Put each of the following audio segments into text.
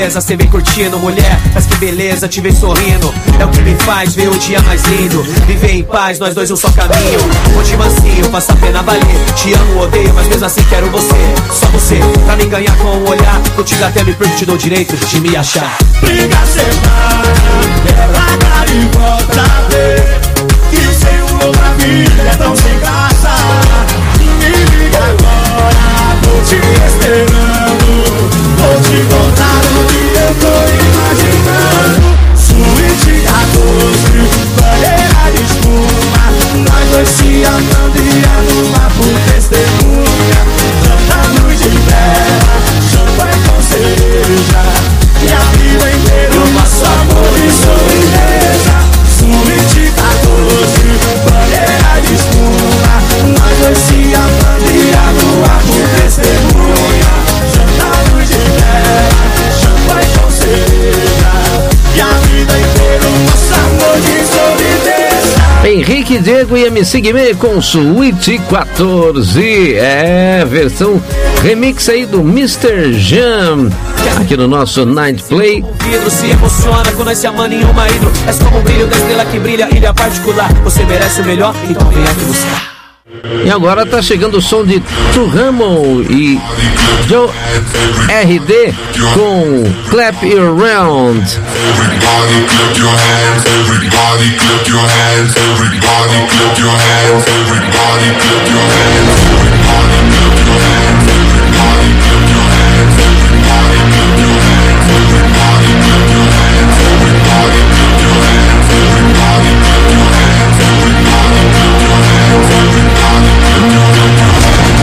Cê vem curtindo, mulher, mas que beleza te ver sorrindo. É o que me faz ver o dia mais lindo. Viver em paz, nós dois um só caminho. Onde mansinho, faça a pena valer. Te amo, odeio, mas mesmo assim quero você. Só você, pra me ganhar com um olhar. Contigo até me perco, te dou direito de me achar. Briga semana, ela dá e volta a ver. Que sem um outra vida é tão sem graça. Me liga agora, tô te esperando. Vou te contar o que eu tô imaginando. Suíte 14, banheira de espuma. Nós dois se amando e a lua por testemunha. Tanta luz de vela, champanhe com cereja. E a vida inteira o nosso amor e sorriso. Suíte 14, banheira de espuma. Nós dois se amando e a lua por testemunha. Tanta luz de vela, champanhe com cereja. E a vida inteira o nosso amor de sorriso. Henrique Diego e MC Guimê com Suíte 14. É, versão remix aí do Mr. Jam. Aqui no nosso Night Play. O vidro se emociona quando nós se amando em uma hidro. És como o brilho da estrela que brilha, ilha particular. Você merece o melhor, então vem aqui buscar. E agora tá chegando o som de Turamo e Joe RD com Clap Your Round. Everybody clap your hands, everybody clap your hands, everybody clap your hands, everybody clap your hands, everybody clap your hands, everybody clap your hands, everybody clap your hands, everybody clap your hands, everybody clap your hands, everybody clap your hands, everybody clap your hands, everybody clap your hands.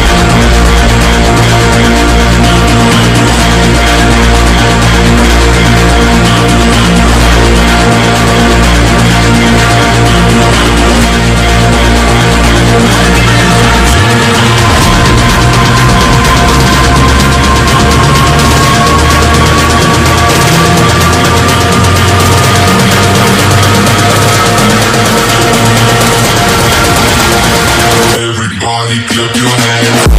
Everybody clap your hands.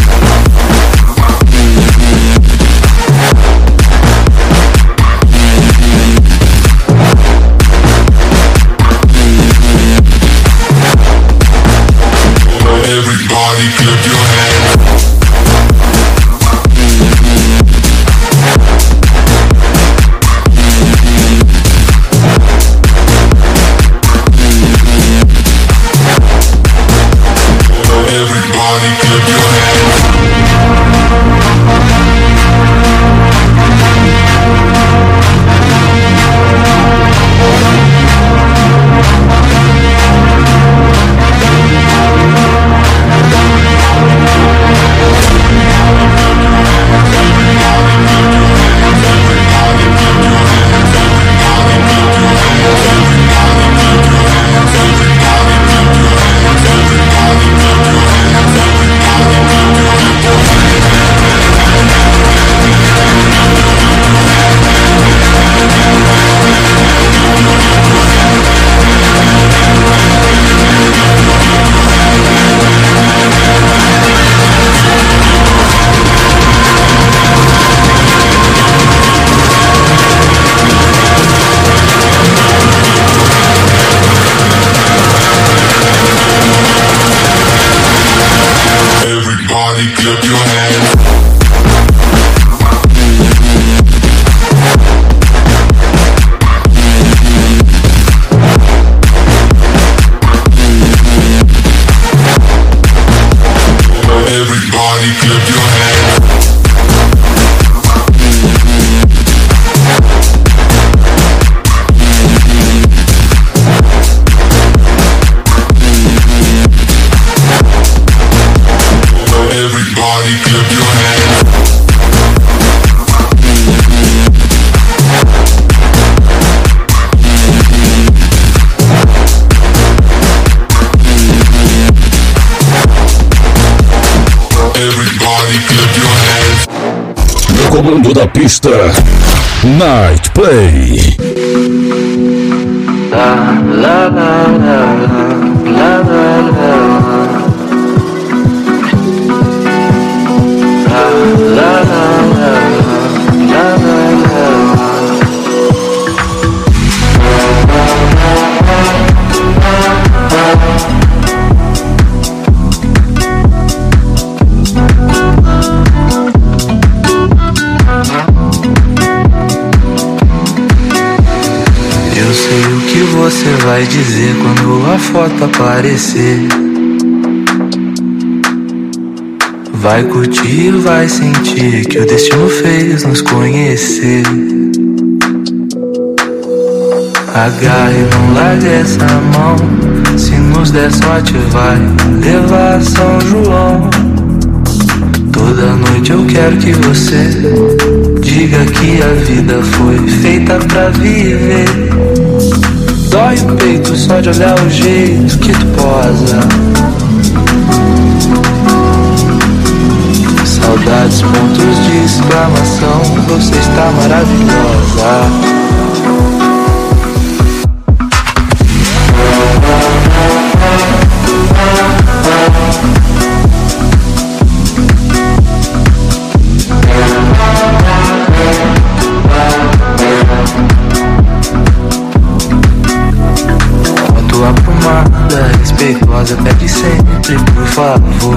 Everybody clap your hands. Everybody clap your hands. Everybody clap your hands. Everybody clap your hands. Everybody clap your hands. Everybody clap your hands. No comando da pista, Night Play. La la la la la la la. La la la la la la la. você vai dizer quando a foto aparecer? Vai curtir, vai sentir que o destino fez nos conhecer. Agarre e não largue essa mão. Se nos der sorte vai levar São João. Toda noite eu quero que você diga que a vida foi feita pra viver. Dói o peito só de olhar o jeito que tu posa. Saudades, pontos de exclamação. Você está maravilhosa. Foto aprumada, respeitosa, pede sempre, por favor.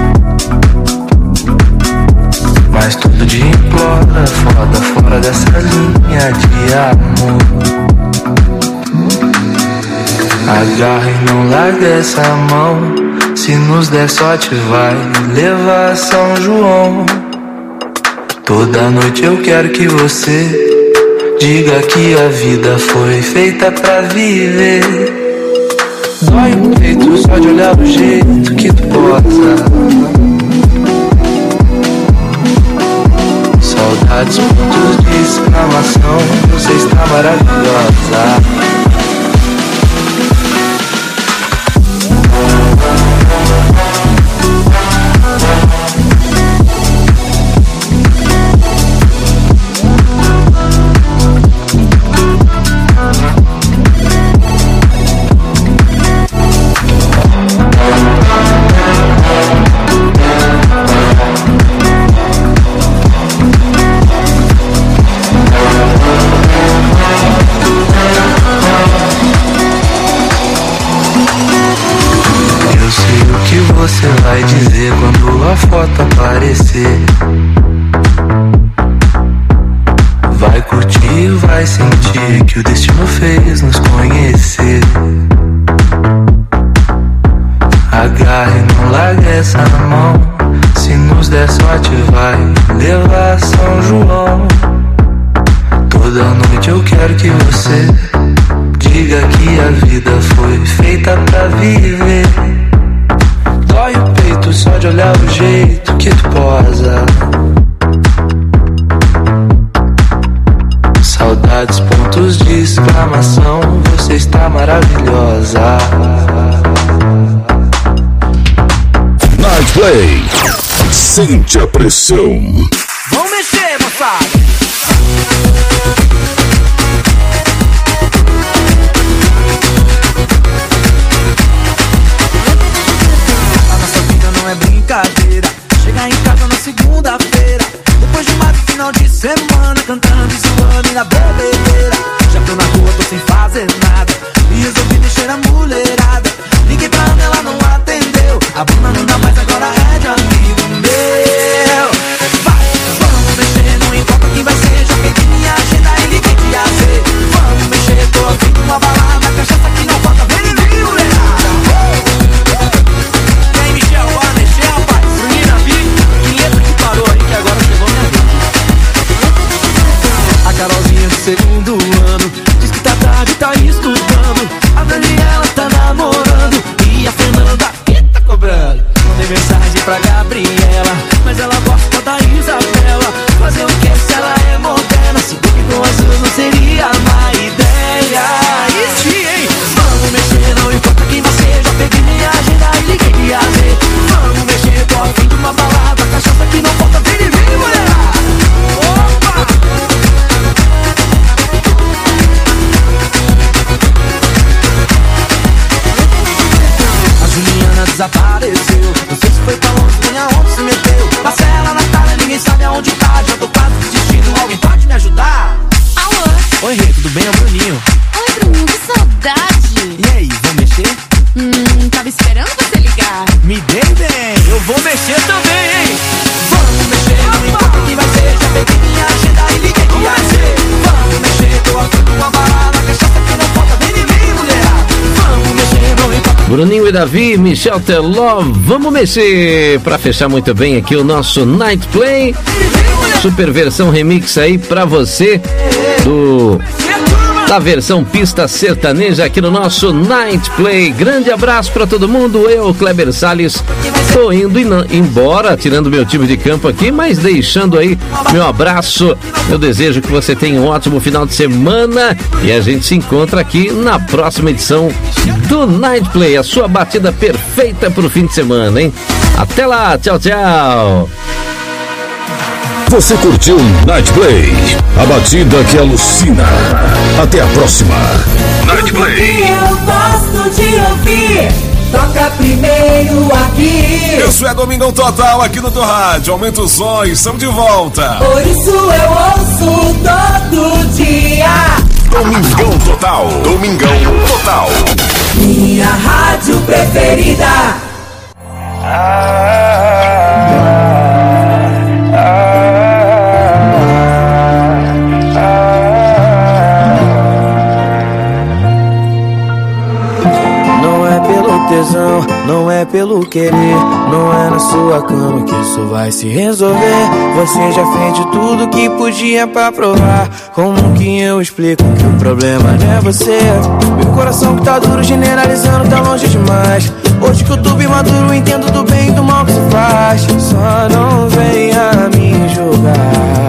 Mas todo dia implora, foda, fora dessa linha de amor. Agarra e não larga essa mão. Se nos der sorte vai levar São João. Toda noite eu quero que você diga que a vida foi feita pra viver. Dói o peito só de olhar o jeito que tu posa. Saudades, pontos de exclamação. Você está maravilhosa. Você vai dizer quando a foto aparecer? Vai curtir, vai sentir que o destino fez nos conhecer. Agarre e não largue essa mão. Se nos der sorte vai levar São João. Toda noite eu quero que você diga que a vida foi feita pra viver. Dói o peito só de olhar o jeito que tu posa. Saudades, pontos de exclamação. Você está maravilhosa. Night Play. Sente a pressão. Vamos mexer, moçada. Brincadeira, chegar em casa na segunda-feira, depois de um final de semana, cantando e zoando e na bebedeira. Já tô na rua, tô sem fazer nada, e resolvi mexer a mulherada. Liguei pra Ana, ela não atendeu. A Bruna não dá mais, agora é de amigo meu. Vai, vamos mexer, não importa quem vai ser. Já perdi minha agenda e liguei de AZ. Vamos mexer, tô afim de uma balada, cachaça que não falta, vem em mim, mulherada. Carolzinha do segundo ano diz que tá tarde, tá estudando. A Daniela tá namorando e a Fernanda que tá cobrando. Mandei mensagem pra Gabriela, mas ela gosta da Isabela. Fazer o que se ela é moderna? Se bem que com as duas não seria má ideia. E sim, hein? Vamos mexer, não importa quem você. Já peguei minha agenda e liguei de AZ. Vamos mexer, tô a fim de uma balada, cachaça que não falta, vem em mim, mulherada. Opa! Desapareceu, não sei se foi pra longe, nem aonde se meteu. Marcela, Natália, ninguém sabe aonde tá. Já tô quase desistindo, alguém pode me ajudar? Alô? Oi, Rê, tudo bem? É o Bruninho. Oi, Bruninho, que saudade. E aí, vamos mexer? Tava esperando você ligar. Me dei bem, eu vou mexer também, hein? Vamos mexer, não importa quem vai ser. Já peguei minha agenda e liguei de AZ. Vamos mexer, tô afim de uma balada, cachaça que não falta, vem em mim, mulher. Davi, Michel Teló, vamos mexer pra fechar muito bem aqui o nosso Night Play. Super versão remix aí pra você da versão pista sertaneja aqui no nosso Night Play. Grande abraço pra todo mundo. Eu, Kleber Salles, tô indo embora, tirando meu time de campo aqui, mas deixando aí meu abraço. Eu desejo que você tenha um ótimo final de semana e a gente se encontra aqui na próxima edição do Night Play, a sua batida perfeita pro fim de semana, hein? Até lá, tchau, tchau. Você curtiu Night Play, a batida que alucina. Até a próxima. Night Play. Eu gosto de ouvir. Toca primeiro aqui. Isso é Domingão Total aqui no teu rádio. Aumenta o som e estamos de volta. Por isso eu ouço todo dia. Domingão Total. Domingão Total. Minha rádio preferida. Não é pelo querer, não é na sua cama que isso vai se resolver. Você já fez de tudo que podia pra provar. Como que eu explico que o problema não é você? Meu coração que tá duro, generalizando, tá longe demais. Hoje que eu tô bem maduro, entendo do bem e do mal que se faz. Só não venha me julgar,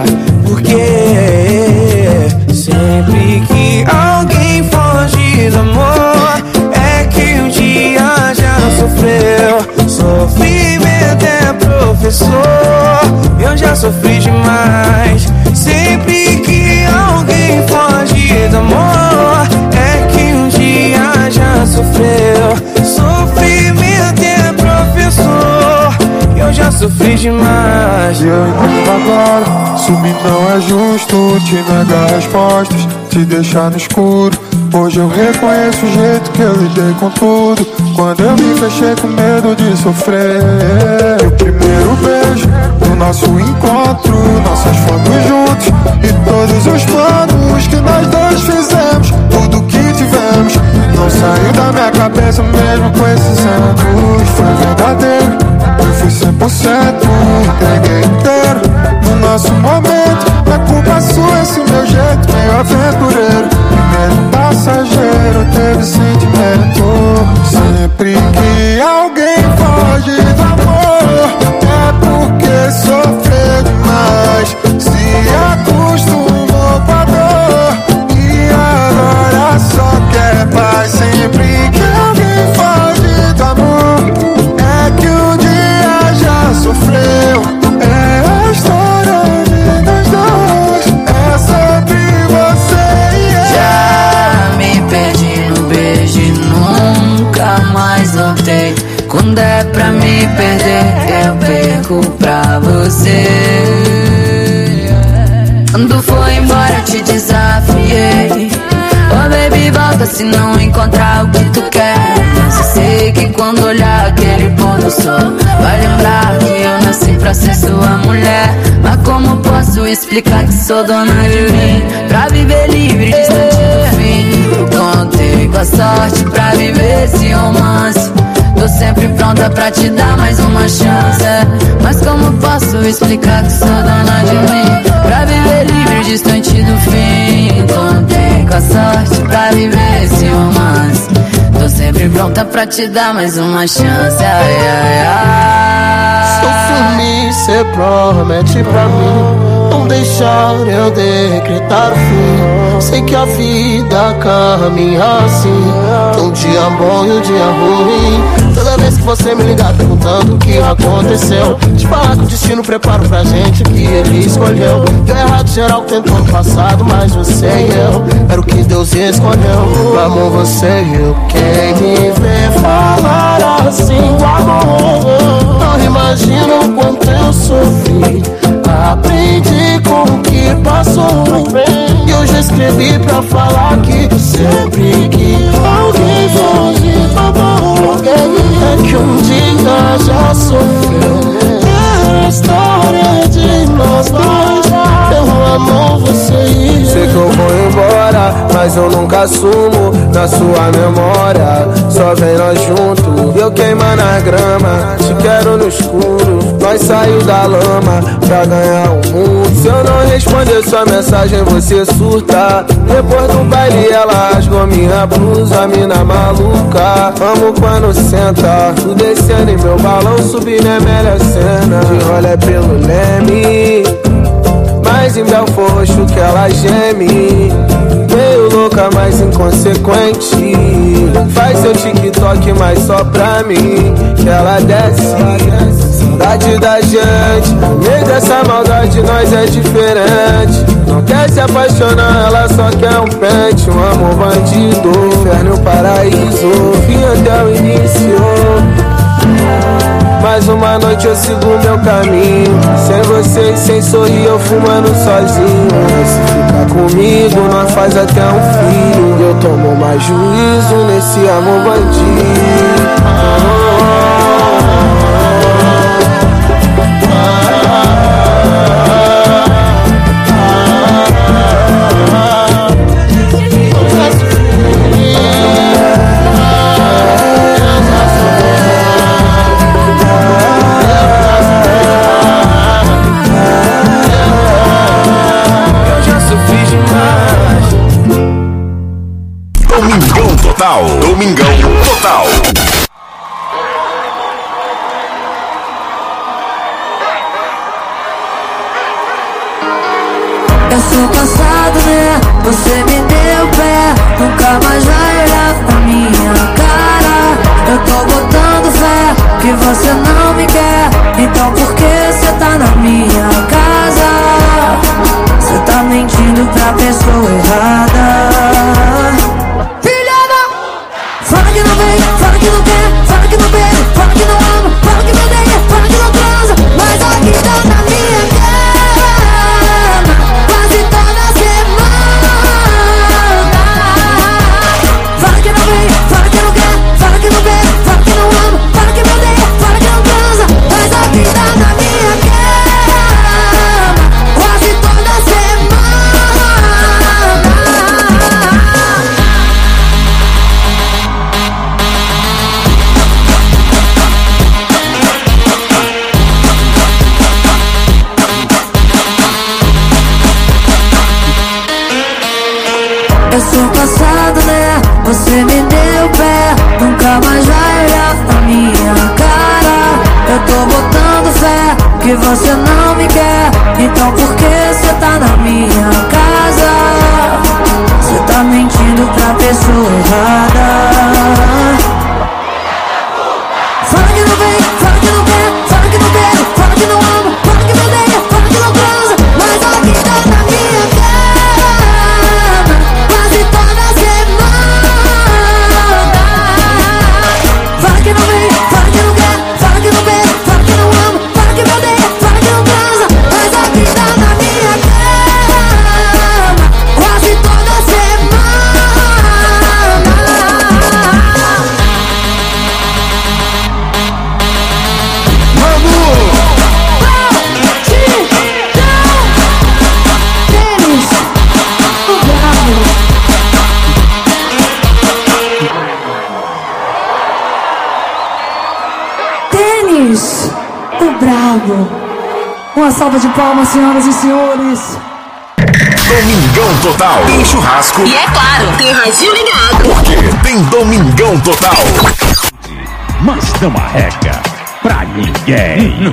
porque sempre que alguém foge do amor, é que um dia já sofreu. Sofrimento é professor, eu já sofri demais. Sempre que alguém foge do amor, é que um dia já sofreu. Sofrimento é professor, eu já sofri demais. E eu entendo agora, sumir não é justo. Te negar respostas, te deixar no escuro. Hoje eu reconheço o jeito que eu lidei com tudo. Quando eu me fechei com medo de sofrer. O primeiro beijo do nosso encontro, nossas fotos juntos e todos os planos que nós dois fizemos. Tudo que tivemos não saiu da minha cabeça mesmo com esses anos. Foi verdadeiro, eu fui 100%, entreguei inteiro no nosso momento. A culpa sua, esse meu jeito meio aventureiro. Primeiro passageiro, teve sentimento. Sempre que alguém foge do amor, é porque sofreu demais. Se acostumou com a dor e agora só quer paz. Sempre que alguém foge do amor, é que um dia já sofreu. É a história de nós dois, é sobre você e eu. Já me perdi no beijo e nunca mais voltei. Quando é pra me perder, eu perco pra você. Quando foi embora eu te desafiei. Oh baby, volta se não encontrar o que tu quer. Mas eu sei que quando olhar aquele pôr do sol, vai lembrar que eu nasci pra ser sua mulher. Mas como posso explicar que sou dona de mim? Pra viver livre, distante do fim. Contei com a sorte pra viver esse romance. Tô sempre pronta pra te dar mais uma chance. Mas como posso explicar que sou dona de mim? Pra viver livre, distante do fim. Contei com a sorte pra viver esse romance. Tô sempre pronta pra te dar mais uma chance. Ai, ai, ai. Se eu sumir, cê promete pra mim não deixar eu decretar o fim. Sei que a vida caminha assim, um dia bom e um dia ruim. Toda vez que você me ligar perguntando o que aconteceu, te falar que o destino prepara pra gente que ele escolheu. Deu errado geral que tentou no passado, mas você e eu era o que Deus escolheu. Amor, você e eu. Quem me vê falar assim do amor não imagina o quanto eu sofri. Aprendi com o que passou e eu já escrevi pra falar que sempre que alguém foge do amor, é que um dia já sofreu. É a história de nós dois, eu amo você e sei que eu vou embora, mas eu nunca assumo. Na sua memória, só vem nós juntos. Eu queimando a grama, te quero no escuro. Nós saiu da lama pra ganhar o mundo. Se eu não responder sua mensagem, você surta. Depois do baile ela rasgou minha blusa, mina maluca. Amo quando senta, tu descendo em meu balão, subindo é melhor cena. De rolê pelo Leme, mas em Belfor Roxo que ela geme. Meio louca, mas inconsequente. Faz seu TikTok, mas só pra mim, que ela desce. Saudade da gente, no meio dessa maldade nós é diferente. Não quer se apaixonar, ela só quer um pente. Um amor bandido, inferno e o paraíso. Fim até o início. Mais uma noite eu sigo meu caminho. Sem você e sem sorrir eu fumando sozinho. Se ficar comigo nós faz até um filho. Eu tomo mais juízo nesse amor bandido. Domingão Total. Eu sou cansado, né? Você me deu pé, nunca mais vai olhar pra minha cara. Eu tô botando fé que você não me quer. Então por que você tá na minha casa? Você tá mentindo pra pessoa errada. Fala que não vem, fala que não quer, fala que não bebe, fala que não ama, fala que me odeia, fala que não transa, mas aqui tá na minha cama, quase toda semana. Fala que não vem, fala que não quer, fala que não bebe, fala que não ama, fala que me odeia, fala que não transa, mas aqui tá na minha cama, quase toda semana. Eu sou cansado, né? Você me deu pé, nunca mais vai olhar pra minha cara. Eu tô botando fé que você não me quer. Então por que você tá na minha casa? Você tá mentindo pra pessoa errada. Fala que não vem, fala que não quer, fala que não bebe, fala que não ama, fala que me odeia, fala que não transa, mas aqui tá na minha cama, quase toda semana. Fala que não vem, fala que não quer, fala que não bebe, fala que não ama, fala que me odeia, fala que não transa, mas aqui tá na minha cama, quase toda semana. Tênis, o brabo. Uma salva de palmas, senhoras e senhores. Domingão Total. Tem churrasco. E é claro, tem radinho ligado. Porque tem Domingão Total. Mas não arrega pra ninguém.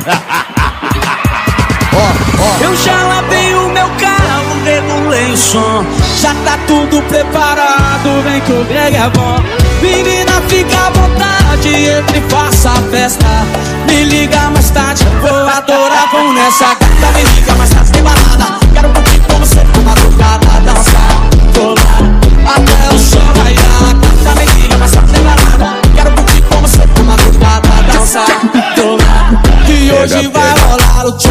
Eu já lavei o meu carro, regulei o som. Já tá tudo preparado, vem que o Greg é bom. Menina, fica à vontade, entre e faça a festa. Me liga mais tarde, vou adorar, vamos nessa gata. Me liga mais tarde, tem balada. Quero curtir com você, na madrugada, dançar, rolar, até o sol raiar. Gata, me liga mais tarde, tem balada. Quero curtir com você, na madrugada, dançar, rolar. Que hoje vai rolar o tchum.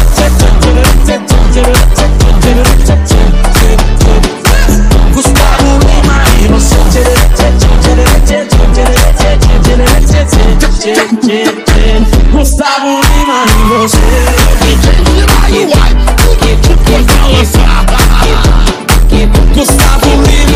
Gustavo Lima e você. Gustavo Lima e você. Gustavo Lima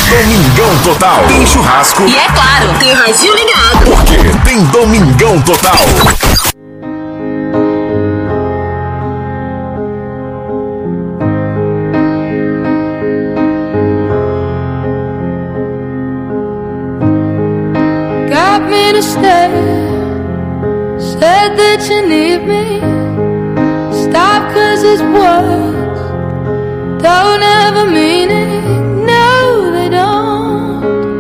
Domingão Total. Tem churrasco. E é claro, tem radinho ligado. Porque tem Domingão Total. Got me to stay. Said that you need me. Stop 'cause it's words don't ever mean it. No, they don't.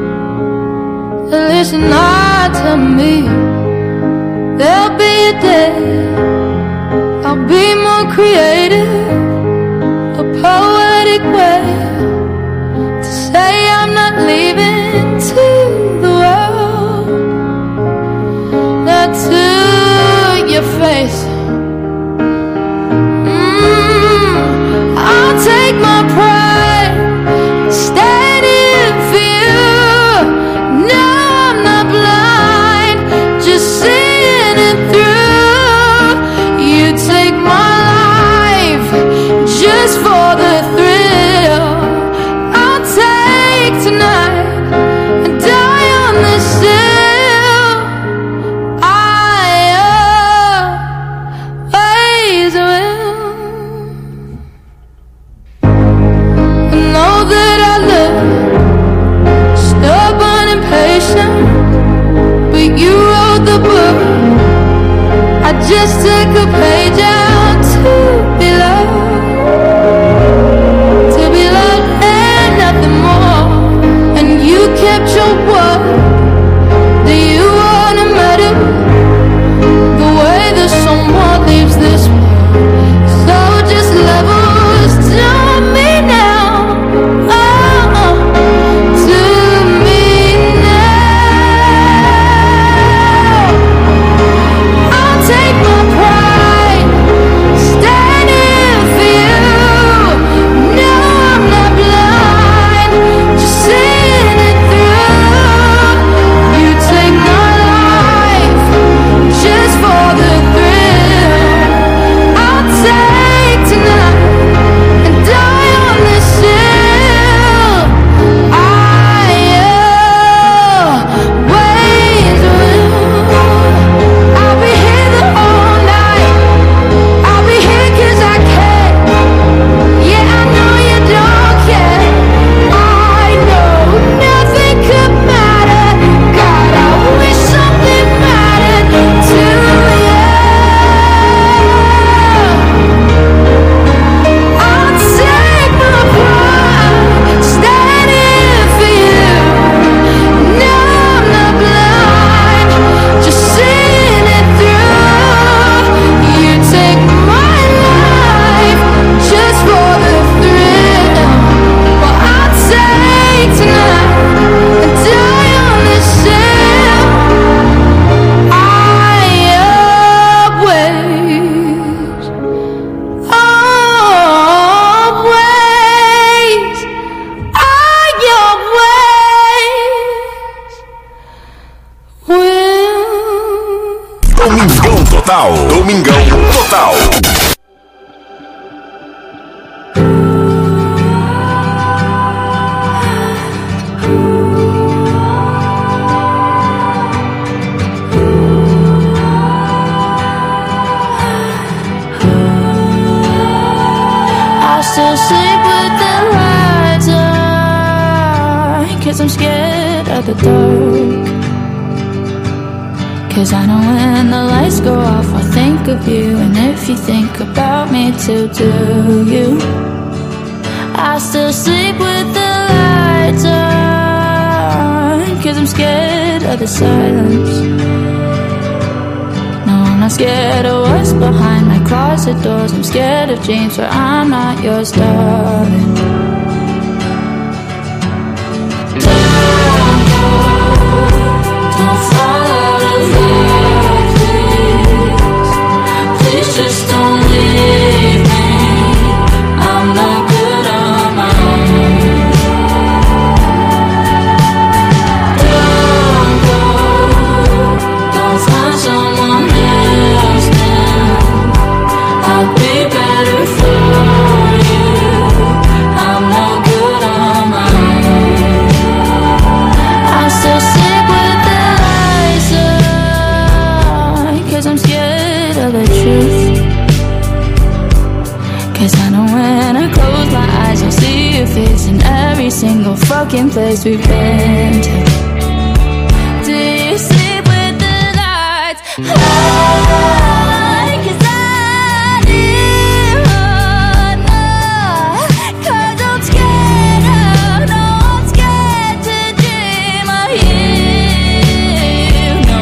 Listen hard to me. There'll be a day I'll be more creative, a poetic way to say I'm not leaving to the world, not to your face. I'll take my pride, stand in for you. No, I'm not blind, just seeing it through. You take my life just for the thrill. I'll take tonight and die on this hill. I always will. Know that I look stubborn and patient, but you wrote the book. I just took a page out to be loved and nothing more. And you kept your word that you want to matter the way that someone leaves this world. So just levels to me now. Domingão Total. Domingão Total. I still sleep with the lights on, 'cause I'm scared of the dark. 'Cause I know when the lights go off, I'll think of you. And if you think about me too, do you? I still sleep with the lights on, 'cause I'm scared of the silence. No, I'm not scared of what's behind my closet doors. I'm scared of dreams where I'm not yours, darling. Don't fall out of love, please just don't leave me. I'm no good on my own. Don't go, don't find someone else now. I'll be better for you. I'm second place we've been to. Do you sleep with the lights high? 'Cause I do. Cause I'm scared of, no, I'm scared to dream of you. No,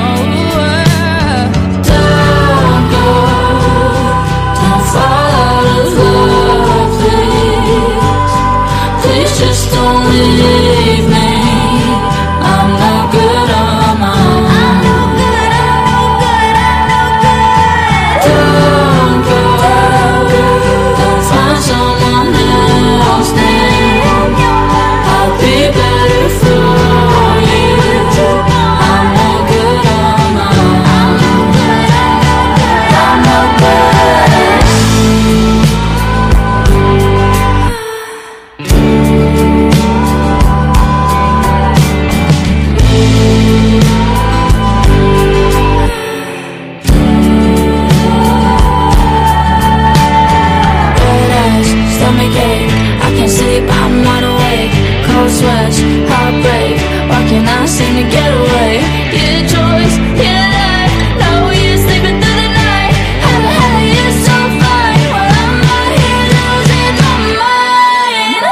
don't go, don't fall out of love, please. Please just don't leave me. I'm no good on my own. I'm no good, I'm no good, I'm no good. Don't go, don't find someone else then. I'll be better for you. I'm no good on my own. I'm no good, I'm no good, I'm no stomach ache, I can't sleep, I'm wide awake. Cold sweats, heartbreak, why can't I seem to get away? Your choice, your life, no you're sleeping through the night. Hey, you're so fine, well I'm out here losing my mind.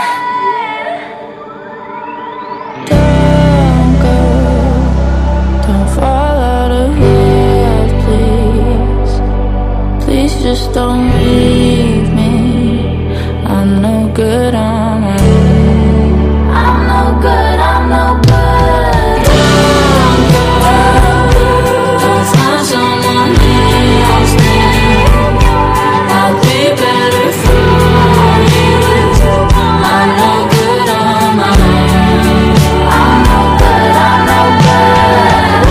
Don't go, don't fall out of love, please. Please just don't leave me. I'm no good on my own. I'm no good, I'm no good. Don't go, don't find someone else then. I'll be better for you. I'm no good on my own. I'm no good, I'm no good.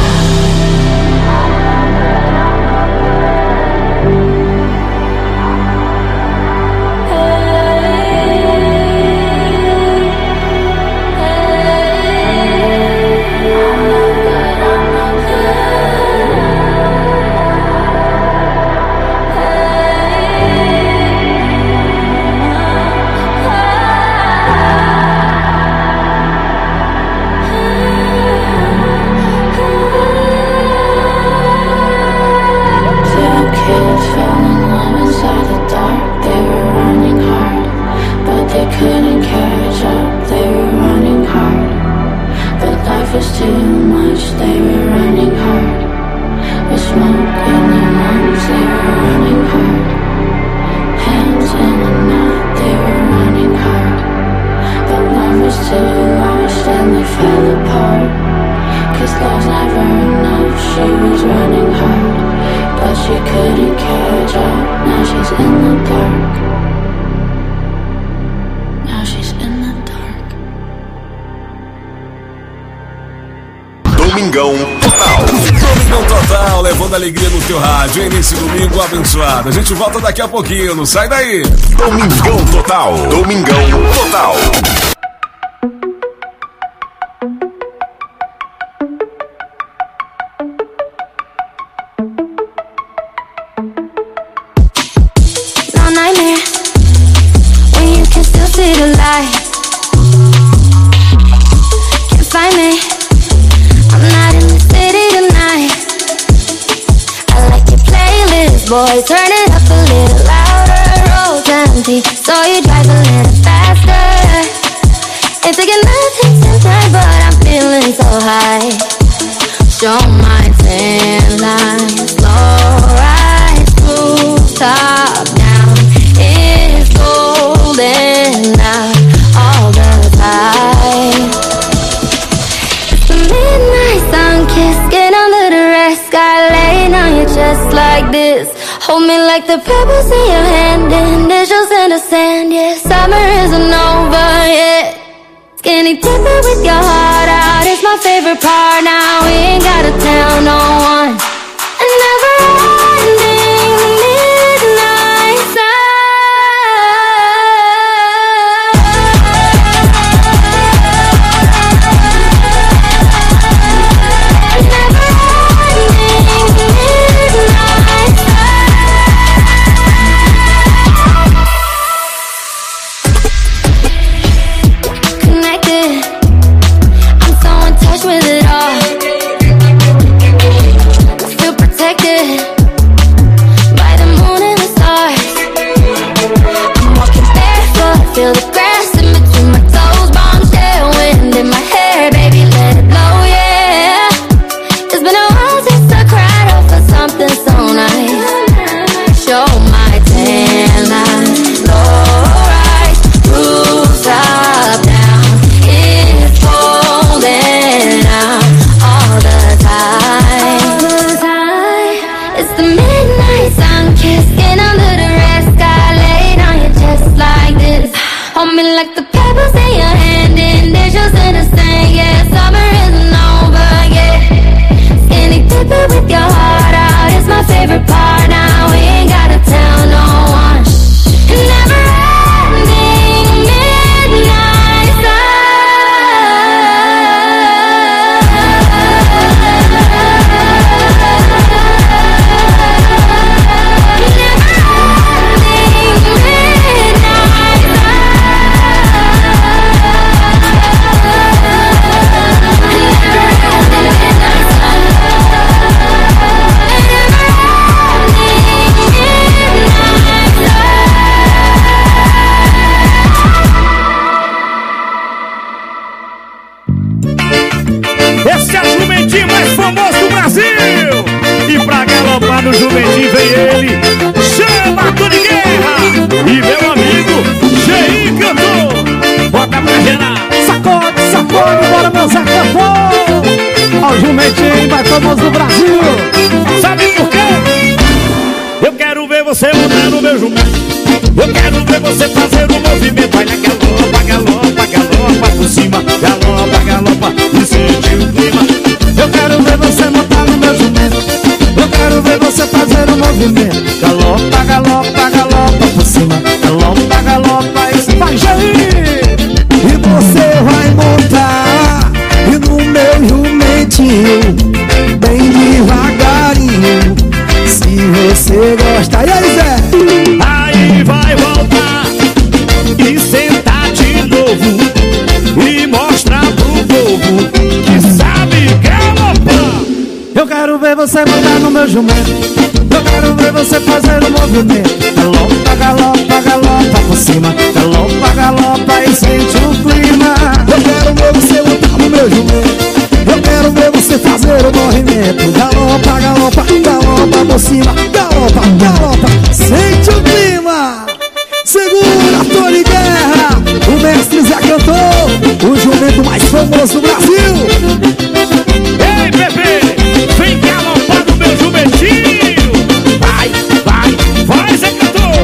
Two kids fell in love inside the dark. They were running hard, but they couldn't catch up. They were running hard, but life was too much. They were running hard, with smoke in their lungs. They were running hard, hands in a knot. They were running hard, but one was too lost and they fell apart. 'Cause love's never enough. She was running hard, but she couldn't catch up. Now she's in the dark. Now she's in the dark. Domingão Total. Domingão Total, levando alegria no teu rádio, hein, nesse domingo abençoado. A gente volta daqui a pouquinho, não sai daí. Domingão Total. Domingão Total. No nightmare when you can still see the light. Can't find me, I'm not in the city tonight. I like your playlist, boy, turn it up a little louder. Road's empty, so you drive a little faster. Ain't taking nothing tonight, but I'm feeling so high. Show my tan line, slow right through, top down. It's golden out all the time. It's the midnight sun kiss, get under the rest. Sky laying on your chest like this. Hold me like the pebbles in your hand, initials in the sand. Yeah, summer isn't over yet. Skinny dipping with your heart out, it's my favorite part. Now we ain't gotta tell no one. And never ending midnight sun. Connected jumentinho vem ele, chama Tony Guerra e meu amigo Gei Cantor. Bota pra gerar. Sacode, sacode, bora meu Zé Cantor. Ó o jumentinho mais famoso do Brasil. Sabe por quê? Eu quero ver você montar no meu jumento. Eu quero ver você fazer um movimento. Olha, galopa, galopa, galopa por cima. Galopa, galopa e sente o clima. Eu quero ver você montar no meu jumento. Eu quero ver você fazer um movimento. Galopa, galopa, galopa por cima. Galopa, galopa e vai, Jair. E você vai montar e no meu jumentinho, bem devagarinho, se você gostar. E aí, Zé? Aí vai voltar e sentar de novo e mostrar pro povo que sabe galopar. Eu quero ver você montar no meu jumento. Eu quero ver você fazer um movimento. Galopa, galopa, galopa por cima. Galopa, galopa e sente o clima. Eu quero ver você montar no meu jumento. Eu quero ver você fazer um movimento. Galopa, galopa, galopa por cima. Galopa, galopa, sente o clima. Segura, Tony Guerra, o mestre Zé Cantor, o jumento mais famoso do Brasil. Ei, bebê, vem galopar no meu jumentinho. Vai, vai, vai, Zé Cantor.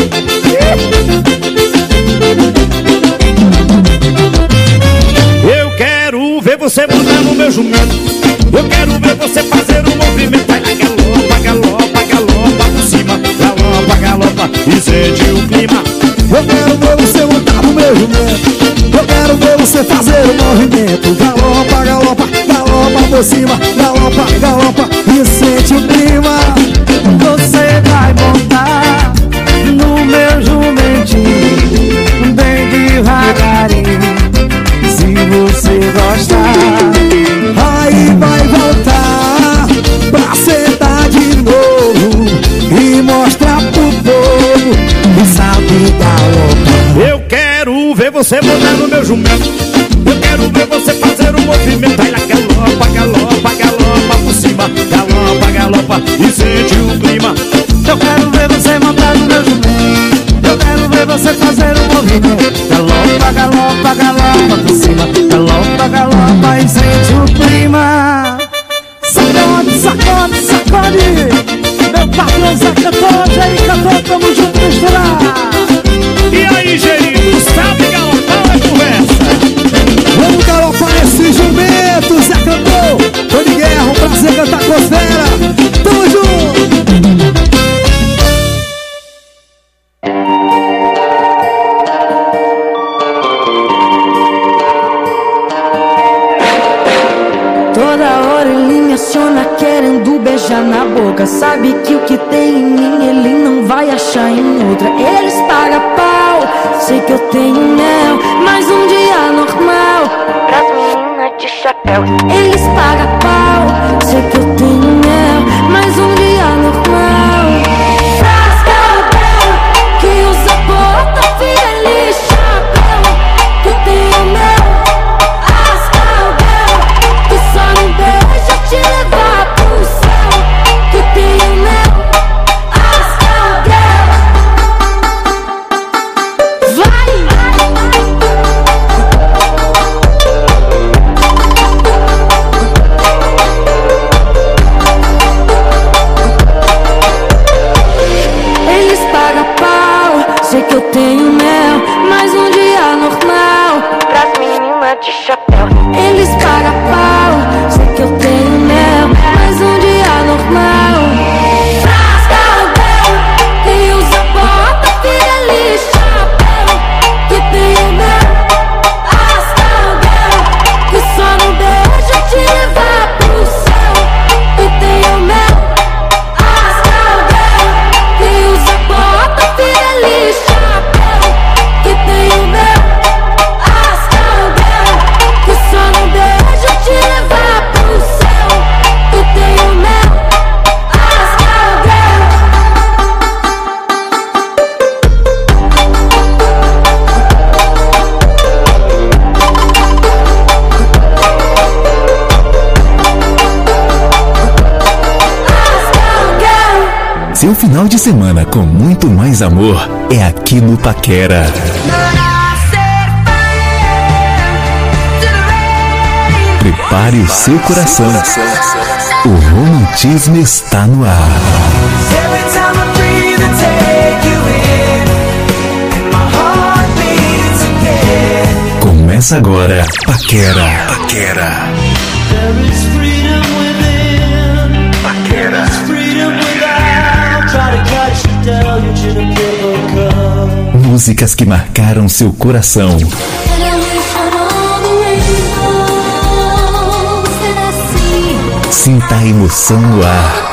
Eu quero ver você montar no meu jumento. Eu quero ver você fazer um movimento. Vai lá, galopa, galopa, galopa por cima. Galopa, galopa e sente o clima. Eu quero ver você montar no meu jumento. Eu quero ver você fazer um movimento. Galopa, galopa, galopa por cima. Galopa, galopa e sente o clima. Você vai montar no meu jumentinho, bem devagarinho, se você gostar. Aí vai voltar pra sentar de novo e mostrar pro povo que sabe galopar. Eu quero ver você montar no meu jumento. Eu quero ver você fazer um movimento. Vai lá, galopa, galopa, galopa por cima. Galopa, galopa e sente o clima. Eu quero ver você montar no meu jumento. Eu quero ver você fazer um movimento. Galopa, galopa, galopa por cima. Galopa, galopa e sente o clima. Sacode, sacode, sacode. Meu patrão Zé Cantor, Jair Cantor, tamo junto misturar. E aí, Jair, sabe galopar ou é conversa? Vamos galopar esse jumento, Zé Cantor. Tony Guerra, um prazer cantar com os fera. Tamo junto. Toda hora ele me aciona querendo beijar na boca. Sabe que o que tem em mim ele não vai achar em outra. Eles pagam pau, sei que eu tenho mel, mas um dia normal pras meninas de chapéu. Eles pagam pau, sei que eu tenho mel, mas um dia normal pras galpão que usa bota feliz chapéu. Que eu tenho mel, as galpão que só não deixa te levar pro céu. Que eu tenho mel, as galpão. Vai! seu final de semana com muito mais amor é aqui no Paquera. Prepare o seu coração. O romantismo está no ar. Começa agora, Paquera. Paquera. Paquera. Músicas que marcaram seu coração. Sinta a emoção no ar.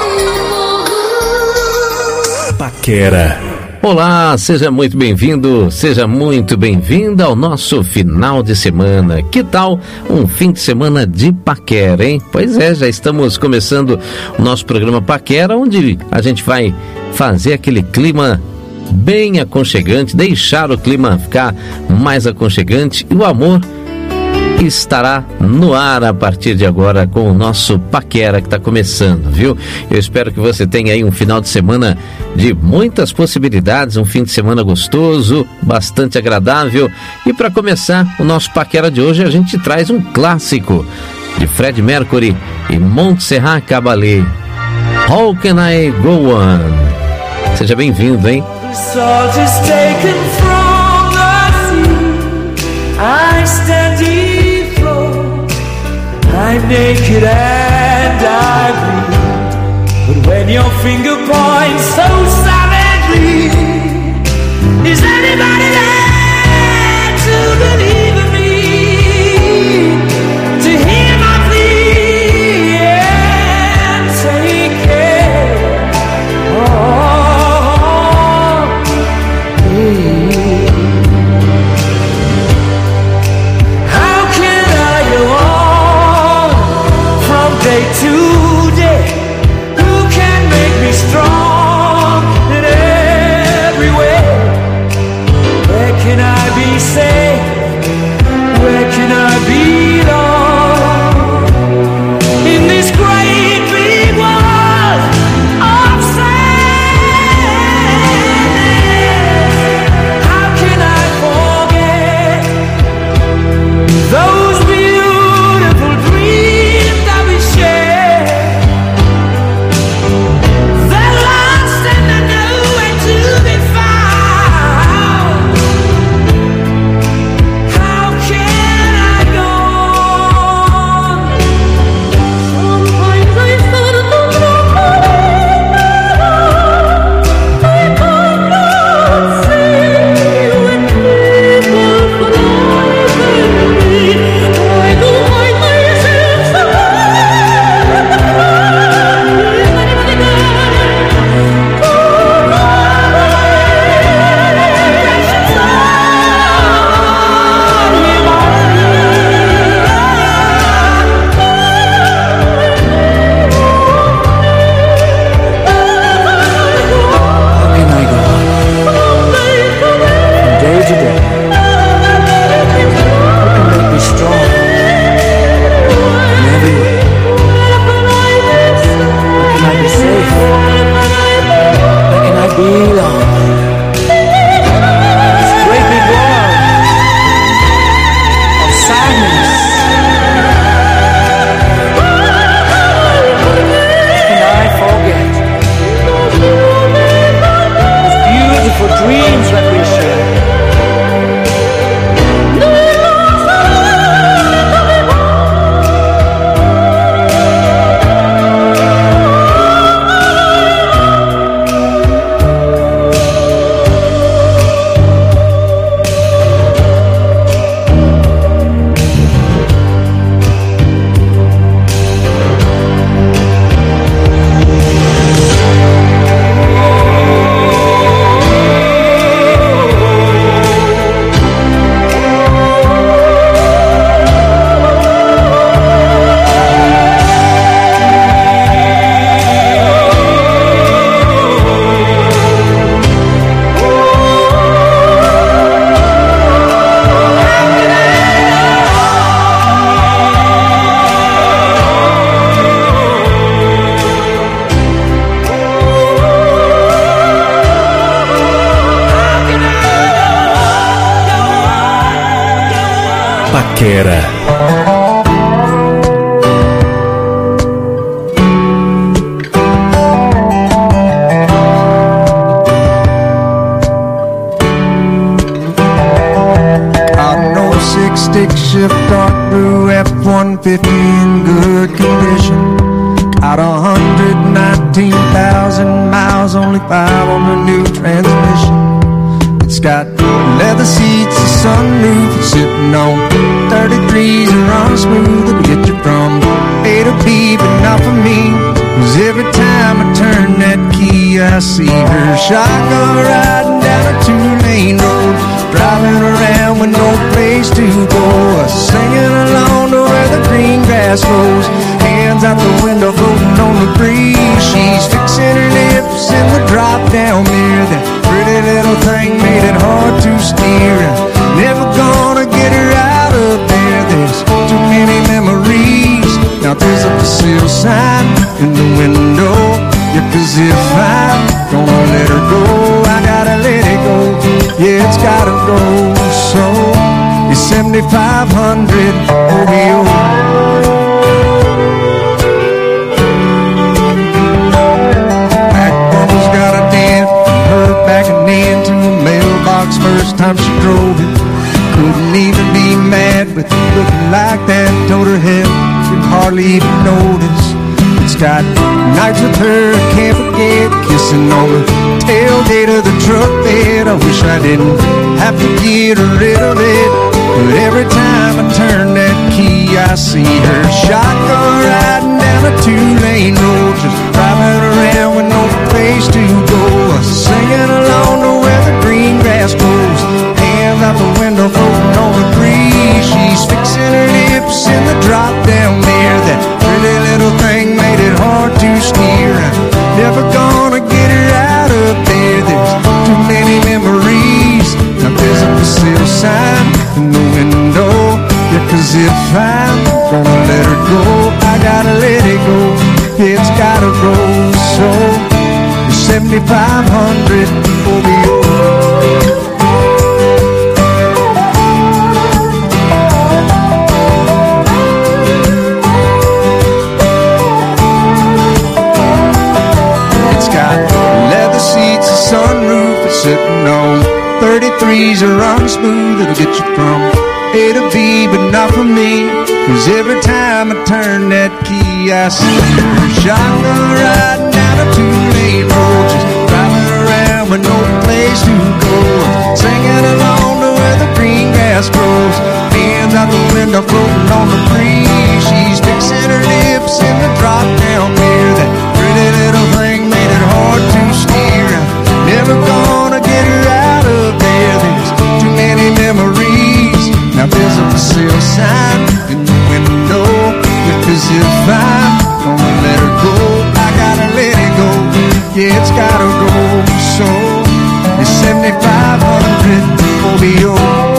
Paquera. Olá, seja muito bem-vindo, seja muito bem-vinda ao nosso final de semana. Que tal um fim de semana de paquera, hein? Pois é, já estamos começando o nosso programa Paquera, onde a gente vai fazer aquele clima bem aconchegante, deixar o clima ficar mais aconchegante e o amor estará no ar a partir de agora com o nosso Paquera que está começando, viu? Eu espero que você tenha aí um final de semana de muitas possibilidades, um fim de semana gostoso, bastante agradável. E para começar o nosso Paquera de hoje, a gente traz um clássico de Freddie Mercury e Montserrat Caballé. How Can I Go On? Seja bem-vindo, hein? I'm naked and I bleed, but when your finger points so savagely, is anybody there to believe in me, to hear my plea and take care? How can I go on day to day? Who can make me strong? Paquera. Stick shift dark brew F-150 in good condition. Out 119,000 miles, only 5 on the new transmission. It's got leather seats, a sunroof, it's sitting on 33s and run smooth. It'll get you from A to B, but not for me. 'Cause every time I turn that key, I see her shotgun riding down a 2-lane road, driving around with no place to go, singing along to where the green grass grows, hands out the window floating on the breeze. She's fixing her lips in the drop-down mirror. That pretty little thing made it hard to steer. Never gonna get her out of there. There's too many memories. Now there's a for sale sign in the window. Yeah, 'cause if I'm gonna let her go, I gotta let it go. Yeah, it's gotta go. So it's 7,500 OBO. Back bumpers got a dent, her backing into a mailbox first time she drove it. Couldn't even be mad with looking like that. Told her hell, she'd hardly even notice. It's got nights with her, can't forget, kissing on the tailgate of the truck bed. I wish I didn't have to get rid of it, but every time I turn that key, I see her shotgun riding down a 2-lane road, just driving around with no place to go, singing along to where the green grass grows, hands out the window floating on the breeze. She's fixing her lips in the drop-down mirror. That pretty little thing made it hard to steer. I'm never gonna get her out of there. There's too many memories. Now there's a for sale sign in the window. Yeah, 'cause if I'm gonna let her go, I gotta let it go. Yeah, it's gotta go. So 7,500 OBO. Sunroof is sitting on 33s are run smooth. It'll get you from A to B, but not for me. 'Cause every time I turn that key, I see her shotgun riding down a 2-lane road, just driving around with no place to go, singing along to where the green grass grows, hands out the window floating on the breeze. She's fixing her lips in the drop-down mirror. That pretty little thing made it hard to steer. Never gonna get her out of there. There's too many memories. Now there's a for sale sign in the window. Because if I'm gonna let her go, I gotta let it go. Yeah, it's gotta go. So it's 7,500 OBO.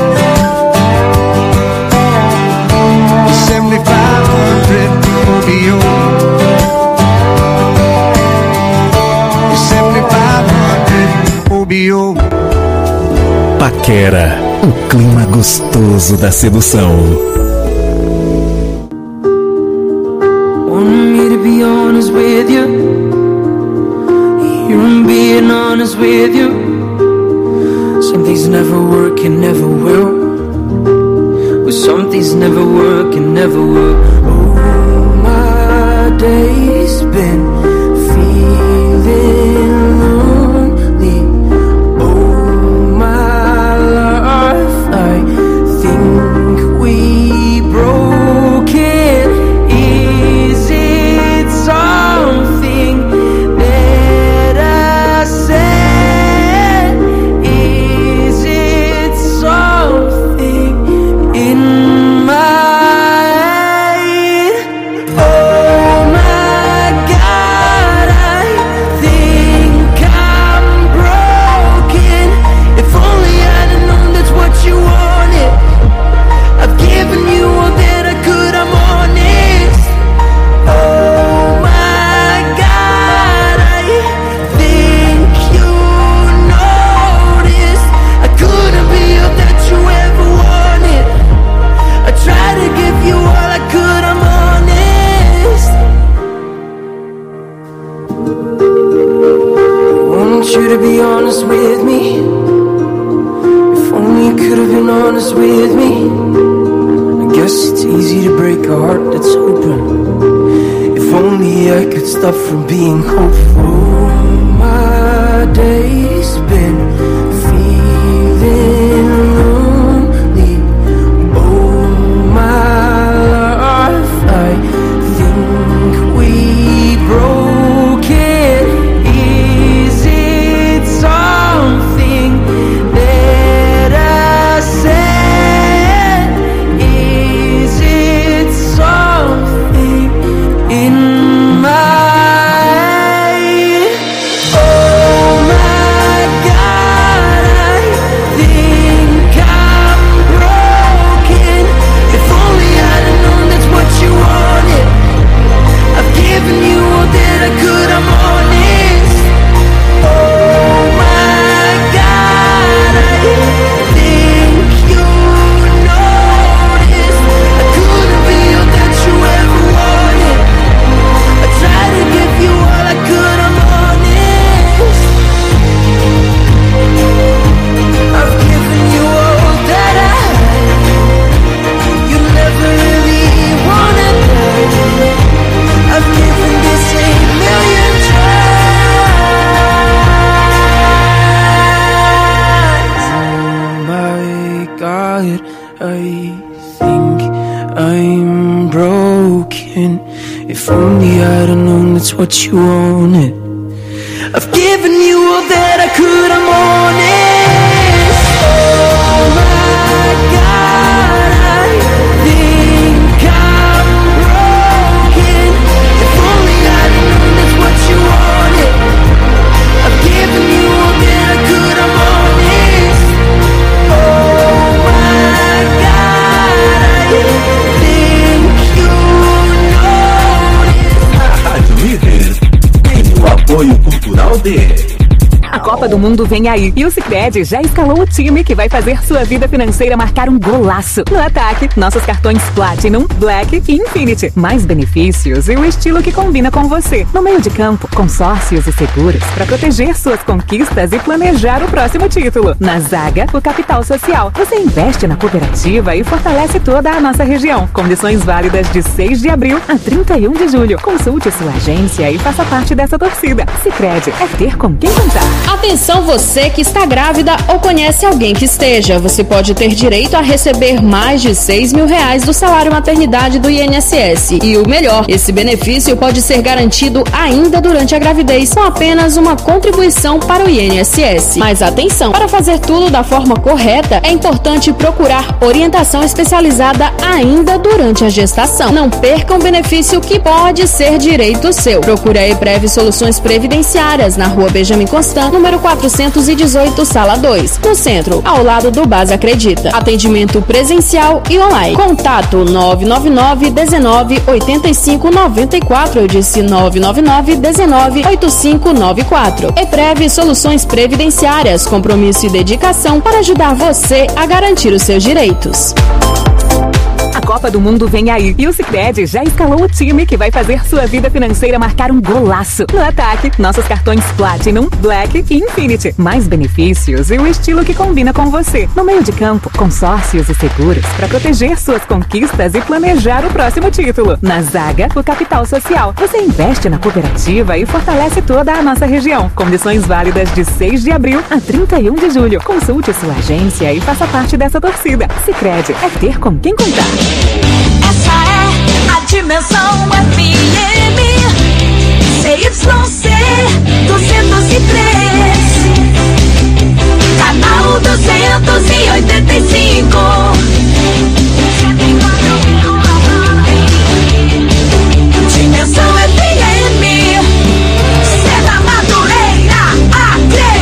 It's 7,500 OBO. It's 7,500 OBO. Paquera, o clima gostoso da sedução. Want me to be honest with you? Here I'm being honest with you. Some things never work and never will. Well, some things never work and never will. Oh, my days been feeling lonely. Oh, my life, I think we broke it. Is it something that I said? Is it something in my head? Oh, my want you to be honest with me. If only you could have been honest with me. I guess it's easy to break a heart that's open. If only I could stop from being hopeful. My days been feeling lonely. Oh my life, I think we broke it. Is it something that I said? Is it something in my head? Oh my God, I think I'm broken. If only I'd have known that's what you wanted. I've given you all that I could, I'm honest. Oh my God, I think you noticed. I couldn't be all that you ever wanted. I tried to give you all I could, I'm honest. I've given you all that I had. You never really wanted that. I've given this a million tries. Oh my God, I think I'm broken. If only I'd have known that's what you wanted. I've given you all that I could, I'm honest. Oh my God, I think I'm broken. If only I'd have known that's what you wanted. I've given you all that I could, I'm honest. Oh my God, I think you noticed. A Rádio Líder tem o apoio cultural de... A Copa do Mundo vem aí e o Sicredi já escalou o time que vai fazer sua vida financeira marcar um golaço. No ataque, nossos cartões Platinum, Black e Infinity. Mais benefícios e o estilo que combina com você. No meio de campo, consórcios e seguros para proteger suas conquistas e planejar o próximo título. Na zaga, o capital social. Você investe na cooperativa e fortalece toda a nossa região. Condições válidas de 6 de abril a 31 de julho. Consulte sua agência e faça parte dessa torcida. Sicredi é ter com quem contar. Atenção você que está grávida ou conhece alguém que esteja. Você pode ter direito a receber mais de R$6 mil do salário maternidade do INSS. E o melhor, esse benefício pode ser garantido ainda durante a gravidez, com apenas uma contribuição para o INSS. Mas atenção, para fazer tudo da forma correta, é importante procurar orientação especializada ainda durante a gestação. Não perca um benefício que pode ser direito seu. Procure a EPREV Soluções Previdenciárias, na Rua Benjamin Constant, número 418, sala 2, no centro, ao lado do Base Acredita. Atendimento presencial e online. Contato 999 19 85 94. Eu disse 999 19 8594. EPREV Soluções Previdenciárias. Compromisso e dedicação para ajudar você a garantir os seus direitos. A Copa do Mundo vem aí e o Sicredi já escalou o time que vai fazer sua vida financeira marcar um golaço. No ataque, nossos cartões Platinum, Black e Infinity. Mais benefícios e o estilo que combina com você. No meio de campo, consórcios e seguros para proteger suas conquistas e planejar o próximo título. Na zaga, o capital social. Você investe na cooperativa e fortalece toda a nossa região. Condições válidas de 6 de abril a 31 de julho. Consulte sua agência e faça parte dessa torcida. Sicredi é ter com quem contar. Essa é a Dimensão FM CYC 203, canal 285. Dimensão FM, Serra Madureira, Acre.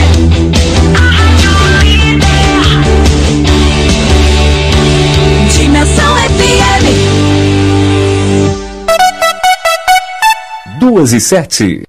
Dimensão FM. 2:07.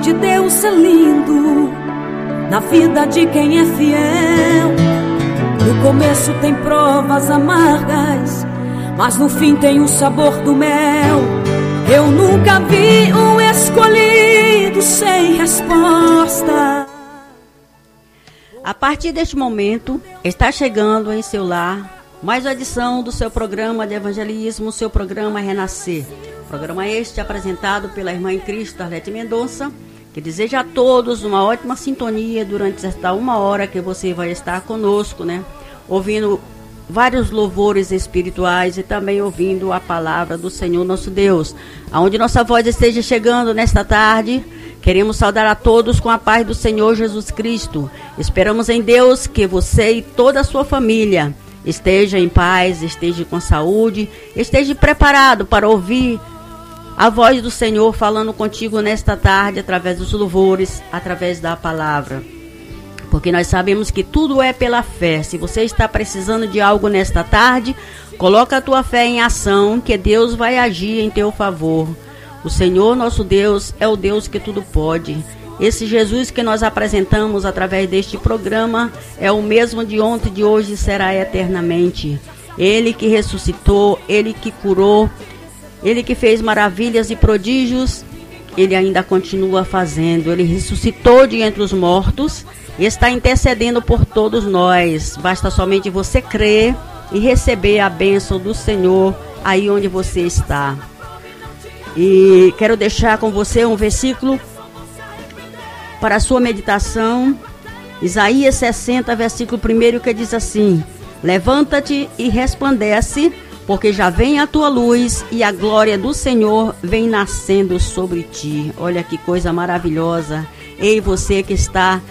de Deus ser lindo na vida de quem é fiel. No começo tem provas amargas, mas no fim tem o sabor do mel. Eu nunca vi um escolhido sem resposta. A partir deste momento, está chegando em seu lar mais uma edição do seu programa de evangelismo, seu programa Renascer. Programa este apresentado pela irmã em Cristo, Arlete Mendonça, que deseja a todos uma ótima sintonia durante esta 1 hora que você vai estar conosco, né? Ouvindo vários louvores espirituais e também ouvindo a palavra do Senhor nosso Deus. Aonde nossa voz esteja chegando nesta tarde, queremos saudar a todos com a paz do Senhor Jesus Cristo. Esperamos em Deus que você e toda a sua família esteja em paz, esteja com saúde, esteja preparado para ouvir a voz do Senhor falando contigo nesta tarde, através dos louvores, através da palavra. Porque nós sabemos que tudo é pela fé. Se você está precisando de algo nesta tarde, coloca a tua fé em ação, que Deus vai agir em teu favor. O Senhor nosso Deus é o Deus que tudo pode. Esse Jesus que nós apresentamos através deste programa é o mesmo de ontem, de hoje e será eternamente. Ele que ressuscitou, Ele que curou, Ele que fez maravilhas e prodígios, Ele ainda continua fazendo. Ele ressuscitou de entre os mortos e está intercedendo por todos nós. Basta somente você crer e receber a bênção do Senhor aí onde você está. E quero deixar com você um versículo para a sua meditação. Isaías 60, versículo 1, que diz assim: levanta-te e resplandece, porque já vem a tua luz e a glória do Senhor vem nascendo sobre ti. Olha que coisa maravilhosa. Ei, você que está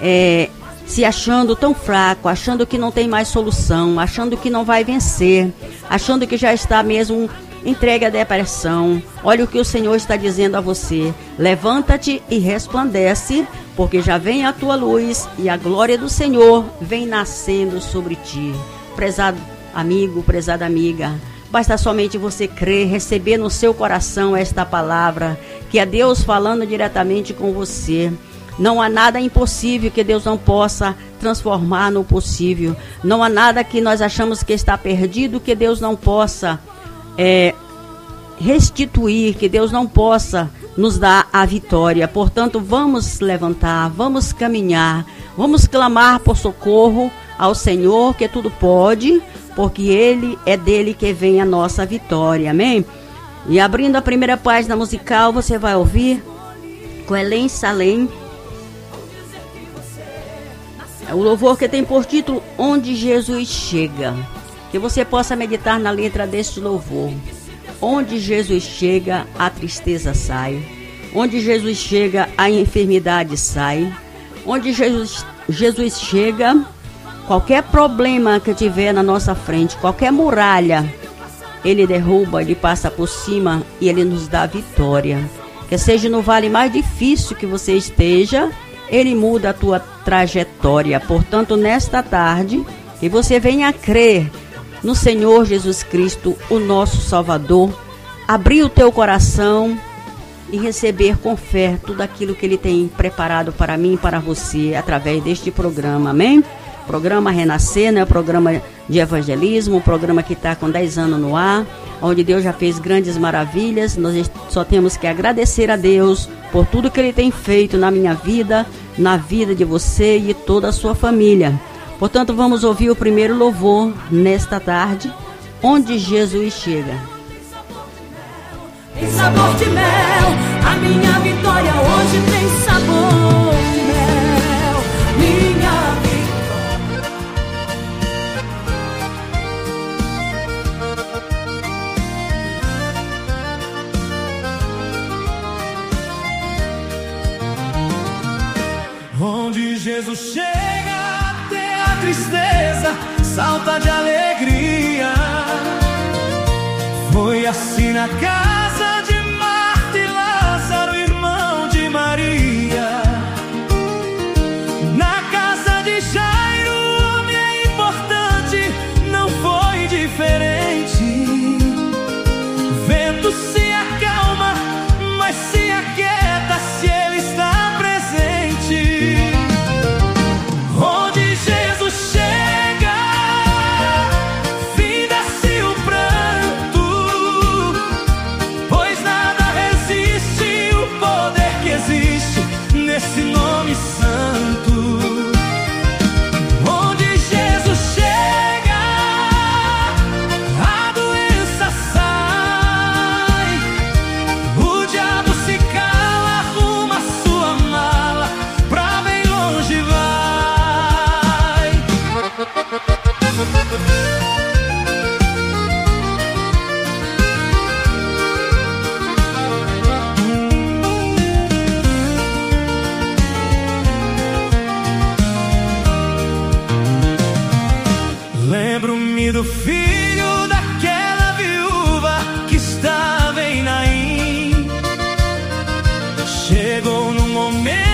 se achando tão fraco, achando que não tem mais solução, achando que não vai vencer, achando que já está mesmo entregue à depressão. Olha o que o Senhor está dizendo a você: levanta-te e resplandece, porque já vem a tua luz e a glória do Senhor vem nascendo sobre ti. Prezado amigo, prezada amiga, basta somente você crer, receber no seu coração esta palavra, que é Deus falando diretamente com você. Não há nada impossível que Deus não possa transformar no possível. Não há nada que nós achamos que está perdido que Deus não possa restituir, que Deus não possa nos dar a vitória. Portanto, vamos levantar, vamos caminhar, vamos clamar por socorro ao Senhor, que tudo pode, porque Ele é dele que vem a nossa vitória, amém? E abrindo a primeira página musical, você vai ouvir com Helen Salem o louvor que tem por título Onde Jesus Chega. Que você possa meditar na letra deste louvor. Onde Jesus chega, a tristeza sai. Onde Jesus chega, a enfermidade sai. Onde Jesus chega, qualquer problema que tiver na nossa frente, qualquer muralha, Ele derruba, Ele passa por cima e Ele nos dá vitória. Que seja no vale mais difícil que você esteja, Ele muda a tua trajetória. Portanto, nesta tarde, que você venha crer no Senhor Jesus Cristo, o nosso Salvador, abrir o teu coração e receber com fé tudo aquilo que Ele tem preparado para mim e para você através deste programa, amém? Programa Renascer, né? Programa de evangelismo, um programa que está com 10 anos no ar, onde Deus já fez grandes maravilhas. Nós só temos que agradecer a Deus por tudo que Ele tem feito na minha vida, na vida de você e toda a sua família. Portanto, vamos ouvir o primeiro louvor nesta tarde, Onde Jesus Chega. Tem sabor de mel, a minha vitória hoje tem sabor de mel, minha vitória. Onde Jesus chega, até a tristeza salta de alegria. Foi assim na casa de Marta e Lázaro, irmão de Maria. Na casa de Jairo, o homem importante, não foi diferente. O vento se acalma, mas se aquieta se Ele está nesse nome santo. Onde Jesus chega, a doença sai, o diabo se cala, arruma sua mala, pra bem longe vai. Lembro-me do filho daquela viúva que estava em Naim. Chegou num momento